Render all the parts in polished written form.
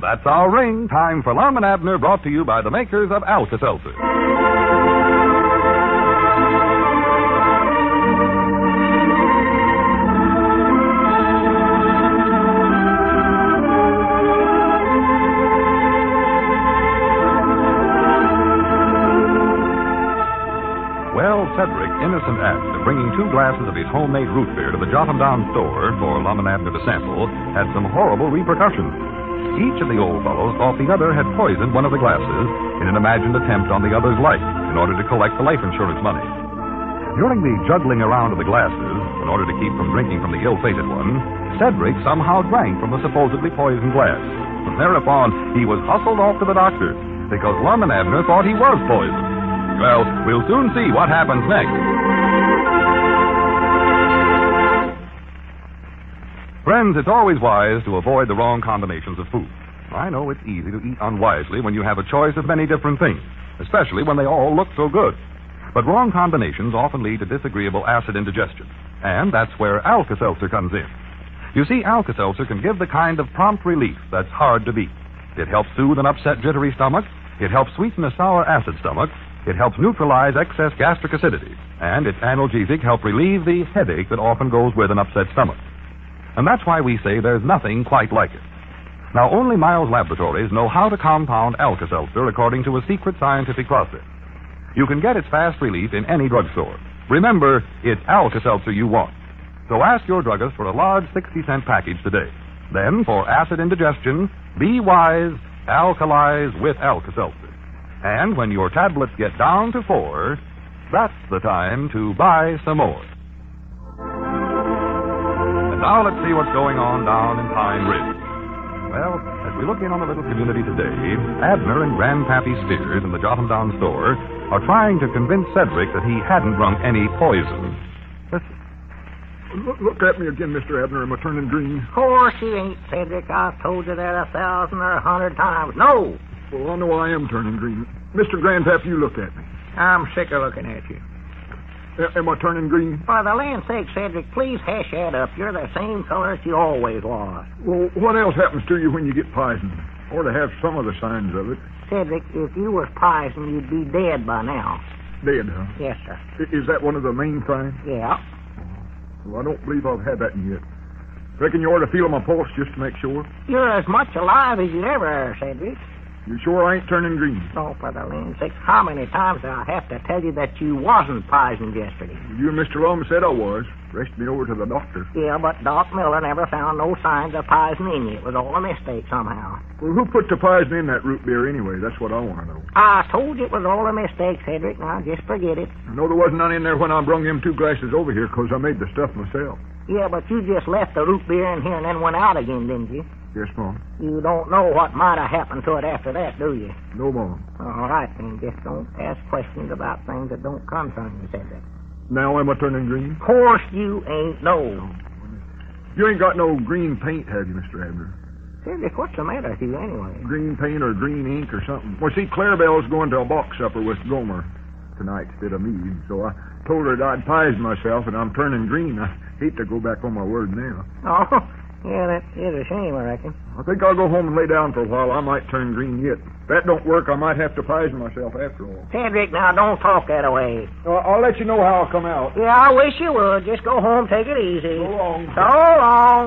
That's our ring. Time for Lum and Abner, brought to you by the makers of Alka-Seltzer. Well, Cedric, innocent act of bringing 2 glasses of his homemade root beer to the Jotundown store for Lum and Abner to sample had some horrible repercussions. Each of the old fellows thought the other had poisoned one of the glasses in an imagined attempt on the other's life in order to collect the life insurance money. During the juggling around of the glasses, in order to keep from drinking from the ill-fated one, Cedric somehow drank from the supposedly poisoned glass. And thereupon, he was hustled off to the doctor because Lum and Abner thought he was poisoned. Well, we'll soon see what happens next. Friends, it's always wise to avoid the wrong combinations of food. I know it's easy to eat unwisely when you have a choice of many different things, especially when they all look so good. But wrong combinations often lead to disagreeable acid indigestion, and that's where Alka-Seltzer comes in. You see, Alka-Seltzer can give the kind of prompt relief that's hard to beat. It helps soothe an upset, jittery stomach. It helps sweeten a sour, acid stomach. It helps neutralize excess gastric acidity. And its analgesic help relieve the headache that often goes with an upset stomach. And that's why we say there's nothing quite like it. Now, only Miles Laboratories know how to compound Alka-Seltzer according to a secret scientific process. You can get its fast relief in any drugstore. Remember, it's Alka-Seltzer you want. So ask your druggist for a large 60-cent package today. Then, for acid indigestion, be wise, alkalize with Alka-Seltzer. And when your tablets get down to 4, that's the time to buy some more. And now let's see what's going on down in Pine Ridge. Well, as we look in on the little community today, Abner and Grandpappy Spears in the Jotundown store are trying to convince Cedric that he hadn't drunk any poison. Look at me again, Mr. Abner. Am I turning green? Of course you ain't, Cedric. I've told you that 1,000 or 100 times. No! Well, I know I am turning green. Mr. Grandpap, you look at me. I'm sick of looking at you. Am I turning green? For the land's sake, Cedric, please hash that up. You're the same color as you always was. Well, what else happens to you when you get poisoned? Or to have some of the signs of it. Cedric, if you was poisoned, you'd be dead by now. Dead, huh? Yes, sir. Is that one of the main signs? Yeah. Well, I don't believe I've had that yet. Reckon you ought to feel my pulse just to make sure. You're as much alive as you ever are, Cedric. You sure I ain't turning green? Oh, for the land's sake, how many times do I have to tell you that you wasn't poisoned yesterday? You and Mr. Lum said I was. Rushed me over to the doctor. Yeah, but Doc Miller never found no signs of poison in you. It was all a mistake somehow. Well, who put the poison in that root beer anyway? That's what I want to know. I told you it was all a mistake, Cedric. Now, just forget it. I know there wasn't none in there when I brung them 2 glasses over here, 'cause I made the stuff myself. Yeah, but you just left the root beer in here and then went out again, didn't you? Yes, Mom. You don't know what might have happened to it after that, do you? No, Mom. All right, then. Just don't ask questions about things that don't concern you, Cedric. Now am I turning green? Of course you ain't, no. You ain't got no green paint, have you, Mr. Abner? Cedric, what's the matter with you anyway? Green paint or green ink or something. Well, see, Clarabelle's going to a box supper with Gomer tonight instead of me, so I told her that I'd poison myself, and I'm turning green. I hate to go back on my word now. Oh, yeah, that is a shame, I reckon. I think I'll go home and lay down for a while. I might turn green yet. If that don't work, I might have to poison myself after all. Cedric, now don't talk that way. I'll let you know how I'll come out. Yeah, I wish you would. Just go home, take it easy. So long. So long.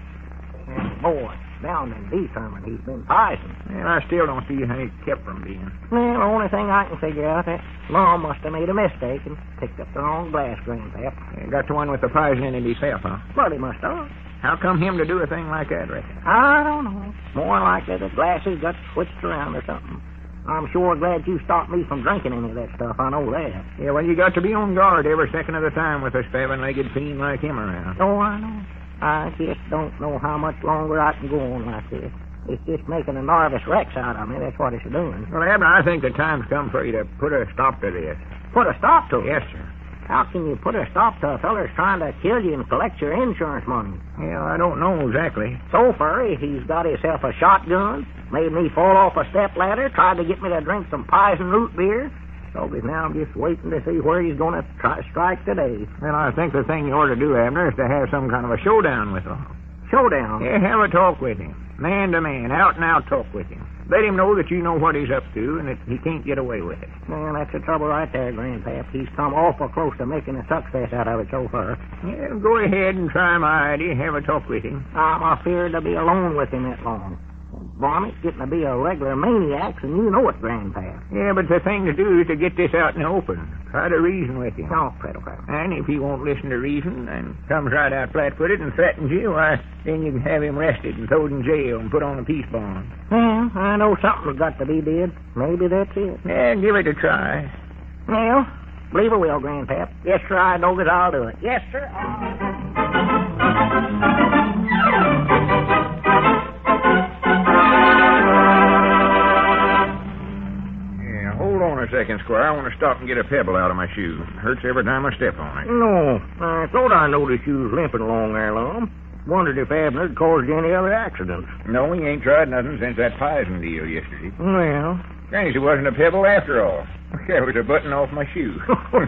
And boy, down and determined he's been poisoned. And I still don't see how he kept from being. Well, the only thing I can figure out, that Mom must have made a mistake and picked up the wrong glass, Grandpap. Got the one with the poison in it himself, huh? Well, he must have. How come him to do a thing like that, reckon? I don't know. More likely the glasses got switched around or something. I'm sure glad you stopped me from drinking any of that stuff. I know that. Yeah, well, you got to be on guard every second of the time with a seven-legged fiend like him around. Oh, I know. I just don't know how much longer I can go on like this. It's just making a nervous wreck out of me. That's what it's doing. Well, Abner, I think the time's come for you to put a stop to this. Put a stop to it? Yes, sir. How can you put a stop to a feller's trying to kill you and collect your insurance money? Well, I don't know exactly. So far, he's got himself a shotgun, made me fall off a step ladder, tried to get me to drink some poison root beer. So now I'm just waiting to see where he's going to try strike today. Well, I think the thing you ought to do, Abner, is to have some kind of a showdown with him. Showdown? Yeah, have a talk with him. Man to man, out and out talk with him. Let him know that you know what he's up to and that he can't get away with it. Well, that's the trouble right there, Grandpap. He's come awful close to making a success out of it so far. Yeah, go ahead and try my idea. Have a talk with him. I'm afeard to be alone with him that long. Varmint's getting to be a regular maniac, and you know it, Grandpap. Yeah, but the thing to do is to get this out in the open. Try to reason with him. Oh, Fiddlecrap. And if he won't listen to reason and comes right out flat-footed and threatens you, why, then you can have him arrested and thrown in jail and put on a peace bond. Well, I know something's got to be did. Maybe that's it. Yeah, give it a try. Well, believe it will, Grandpap. Yes, sir, I know that I'll do it. Yes, sir. Hold on a second, Squire. I want to stop and get a pebble out of my shoe. It hurts every time I step on it. No, I thought I noticed you was limping along there, Lum. Wondered if Abner had caused you any other accidents. No, he ain't tried nothing since that poison deal yesterday. Well... Granny's it wasn't a pebble after all. It was a button off my shoe.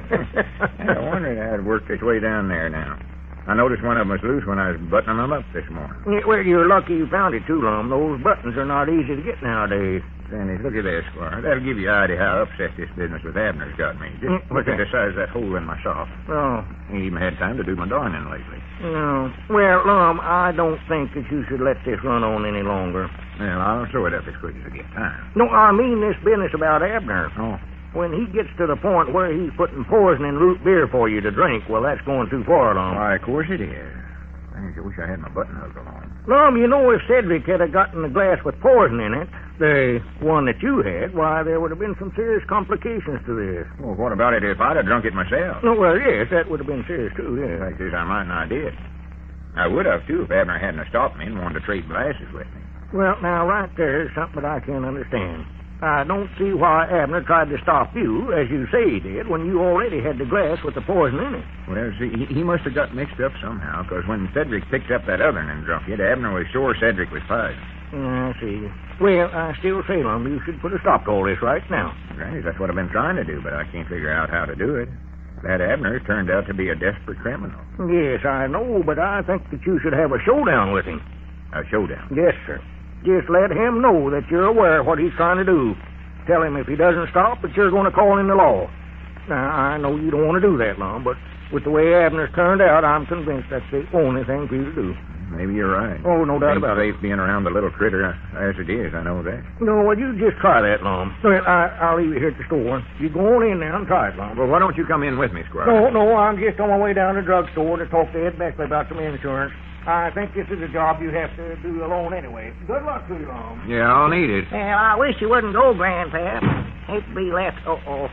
I wondered how it worked its way down there now. I noticed one of them was loose when I was buttoning them up this morning. Yeah, well, you're lucky you found it, too, Lum. Those buttons are not easy to get nowadays. Sandy, look at this, Squire. That'll give you an idea how upset this business with Abner's got me. Just look at the size of that hole in my sock. Oh. Ain't even had time to do my darning lately. No. Well, Lum, I don't think that you should let this run on any longer. Well, I'll throw it up as quick as I get time. No, I mean this business about Abner. Oh. When he gets to the point where he's putting poison in root beer for you to drink, well, that's going too far, Lum. Why, of course it is. I wish I had my buttonhook along. Lum, you know, if Cedric had gotten the glass with poison in it, the one that you had, why, there would have been some serious complications to this. Well, what about it if I'd have drunk it myself? No, well, yes, that would have been serious, too, yes. Like this, I might not did. I would have, too, if Abner hadn't stopped me and wanted to trade glasses with me. Well, now, right there is something that I can't understand. I don't see why Abner tried to stop you, as you say he did, when you already had the glass with the poison in it. Well, see, he must have got mixed up somehow, because when Cedric picked up that other and drunk it, Abner was sure Cedric was poisoned. I see. Well, I still say, Lum, you should put a stop to all this right now. Granny, that's what I've been trying to do, but I can't figure out how to do it. That Abner turned out to be a desperate criminal. Yes, I know, but I think that you should have a showdown with him. A showdown? Yes, sir. Just let him know that you're aware of what he's trying to do. Tell him if he doesn't stop that you're going to call in the law. Now, I know you don't want to do that, Lum, but with the way Abner's turned out, I'm convinced that's the only thing for you to do. Maybe you're right. Oh, no doubt about it. Safe being around the little critter as it is, I know that. No, well, you just try that, Lum. Well, I'll leave you here at the store. You go on in there and try it, Lum. Well, why don't you come in with me, Squire? No, I'm just on my way down to the drugstore to talk to Ed Beckley about some insurance. I think this is a job you have to do alone anyway. Good luck to you, Lum. Yeah, I'll need it. Well, I wish you wouldn't go, Grandpap. Hate to be left.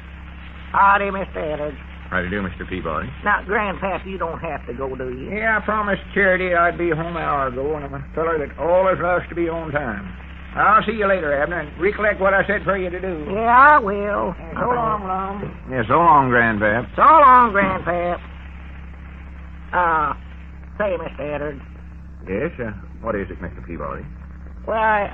Howdy, Mr. Eddard. How do you do, Mr. Peabody? Now, Grandpap, you don't have to go, do you? Yeah, I promised Charity I'd be home an hour ago, and I'm a feller that always loves to be on time. I'll see you later, Abner, and recollect what I said for you to do. Yeah, I will. So long, Lum. Yeah, so long, Grandpap. So long, Grandpap. Say, Mr. Eddard. Yes, what is it, Mr. Peabody? Well,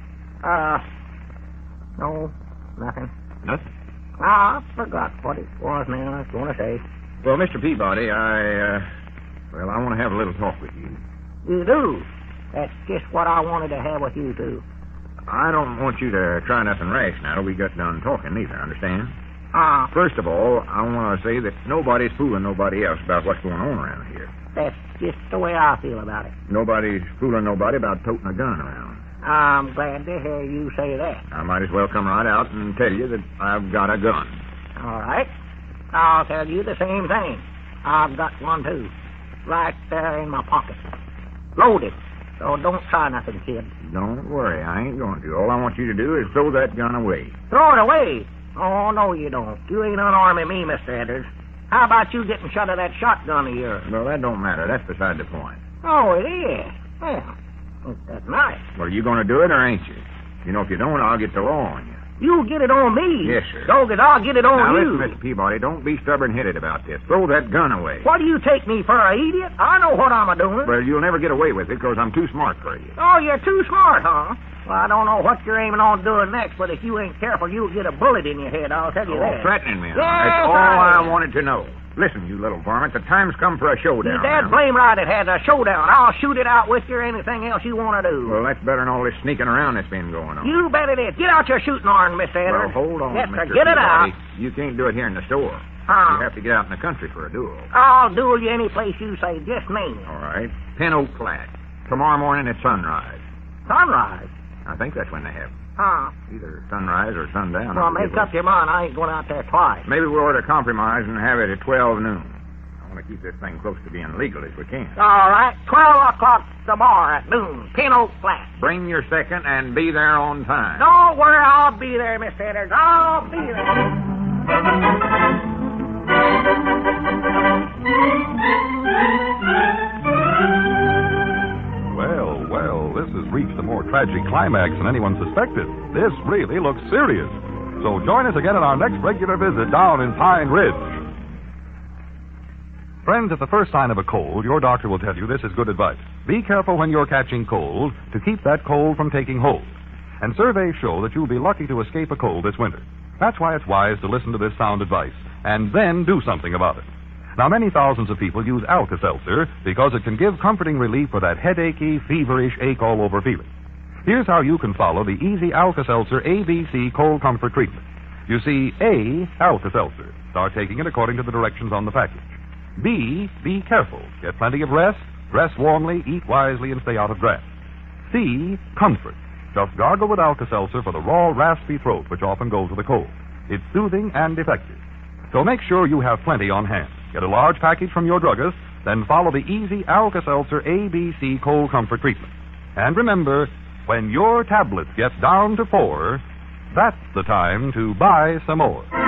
no, nothing. Nothing? I forgot what it was now I was going to say. Well, Mr. Peabody, I want to have a little talk with you. You do? That's just what I wanted to have with you, too. I don't want you to try nothing rash now till we got done talking either, understand? Ah. First of all, I want to say that nobody's fooling nobody else about what's going on around here. That's just the way I feel about it. Nobody's fooling nobody about toting a gun around. I'm glad to hear you say that. I might as well come right out and tell you that I've got a gun. All right. I'll tell you the same thing. I've got one, too. Right there in my pocket. Loaded. So don't try nothing, kid. Don't worry. I ain't going to. All I want you to do is throw that gun away. Throw it away? Oh, no, you don't. You ain't unarming me, Mr. Eddard. How about you getting shot of that shotgun of yours? Well, that don't matter. That's beside the point. Oh, it is? Well, that's nice. Well, are you going to do it or ain't you? You know, if you don't, I'll get the law on you. You get it on me? Yes, sir. Dogged, I'll get it on now, you. Now, listen, Mr. Peabody, don't be stubborn-headed about this. Throw that gun away. What do you take me for, an idiot? I know what I'm a-doing. Well, you'll never get away with it because I'm too smart for you. Oh, you're too smart, huh? Well, I don't know what you're aiming on doing next, but if you ain't careful, you'll get a bullet in your head, I'll tell you that. Threatening me, huh? Yes, That's all I wanted to know. Listen, you little varmint, the time's come for a showdown. You dad blame right it has a showdown. I'll shoot it out with you or anything else you want to do. Well, that's better than all this sneaking around that's been going on. You bet it is. Get out your shooting iron, Mr. Edwards. Well, hold on, Yes, Mr. sir. Get it out. Peabody. You can't do it here in the store. Huh? You have to get out in the country for a duel. I'll duel you any place you say. Just name it. All right. Pin Oak Flat. Tomorrow morning at sunrise. Sunrise. I think that's when they have it. Huh? Either sunrise or sundown. Well, make up your mind. I ain't going out there twice. Maybe we'll order compromise and have it at 12 noon. I want to keep this thing close to being legal as we can. All right. 12 o'clock tomorrow at noon. Pin Oak Flat. Bring your second and be there on time. Don't worry. I'll be there, Mr. Edwards. I'll be there. Well, this has reached a more tragic climax than anyone suspected. This really looks serious. So join us again on our next regular visit down in Pine Ridge. Friends, at the first sign of a cold, your doctor will tell you this is good advice. Be careful when you're catching cold to keep that cold from taking hold. And surveys show that you'll be lucky to escape a cold this winter. That's why it's wise to listen to this sound advice and then do something about it. Now, many thousands of people use Alka-Seltzer because it can give comforting relief for that headachy, feverish, ache-all-over feeling. Here's how you can follow the easy Alka-Seltzer ABC Cold Comfort Treatment. You see, A, Alka-Seltzer. Start taking it according to the directions on the package. B, be careful. Get plenty of rest, dress warmly, eat wisely, and stay out of drafts. C, comfort. Just gargle with Alka-Seltzer for the raw, raspy throat, which often goes with a cold. It's soothing and effective. So make sure you have plenty on hand. Get a large package from your druggist, then follow the easy Alka-Seltzer ABC Cold Comfort Treatment. And remember, when your tablets get down to 4, that's the time to buy some more.